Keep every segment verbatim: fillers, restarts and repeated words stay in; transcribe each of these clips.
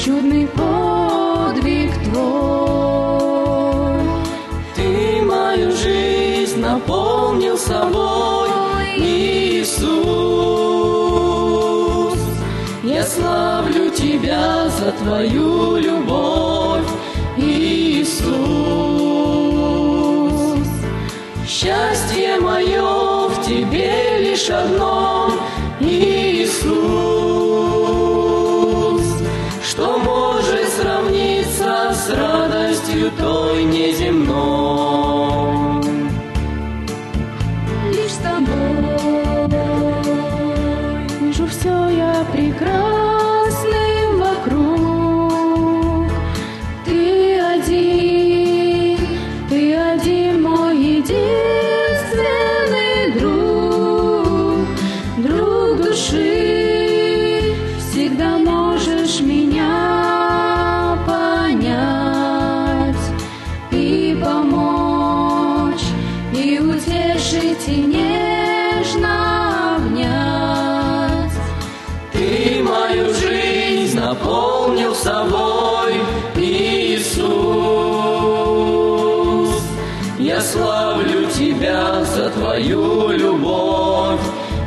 чудный подвиг Твой. Ты мою жизнь наполнил собой, Иисус. Я славлю Тебя за Твою любовь, Иисус. Счастье мое в Тебе лишь одном, Иисус. Что может сравниться с радостью той неземной? Лишь с Тобой вижу все я прекрасным вокруг. Ты один, Ты один мой единственный друг, друг души. Всегда можешь меня понять и помочь, и утешить, и нежно обнять. Ты мою жизнь наполнил собой, Иисус. Я славлю Тебя за Твою любовь,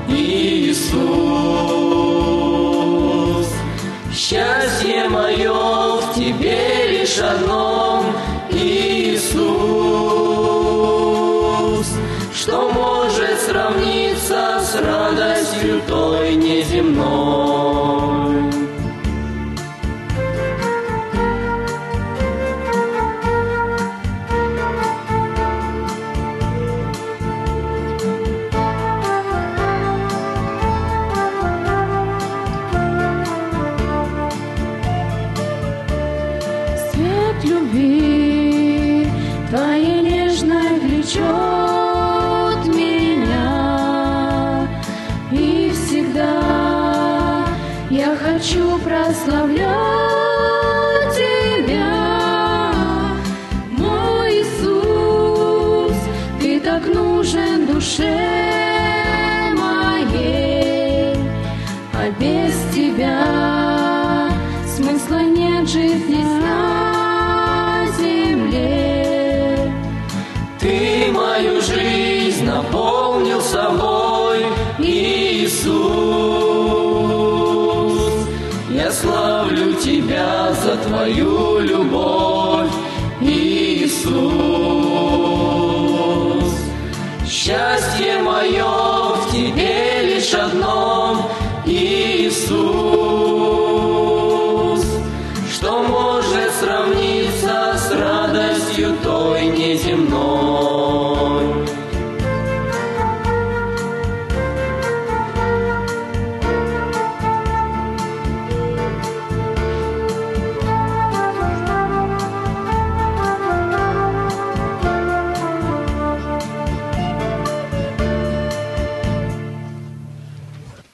Иисус. Счастье мое в Тебе лишь одном, Иисус. Что может сравниться с радостью той неземной? Свет любви Твоей нежной влечет меня, и всегда я хочу прославлять Тебя, мой Иисус. Ты так нужен душе моей, а без Тебя смысла нет жить здесь на земле. Ты мою жизнь наполнил собой, Иисус. Я славлю Тебя за Твою любовь, Иисус. Счастье мое в Тебе лишь одном, Иисус. Что может сравниться с радостью той неземной?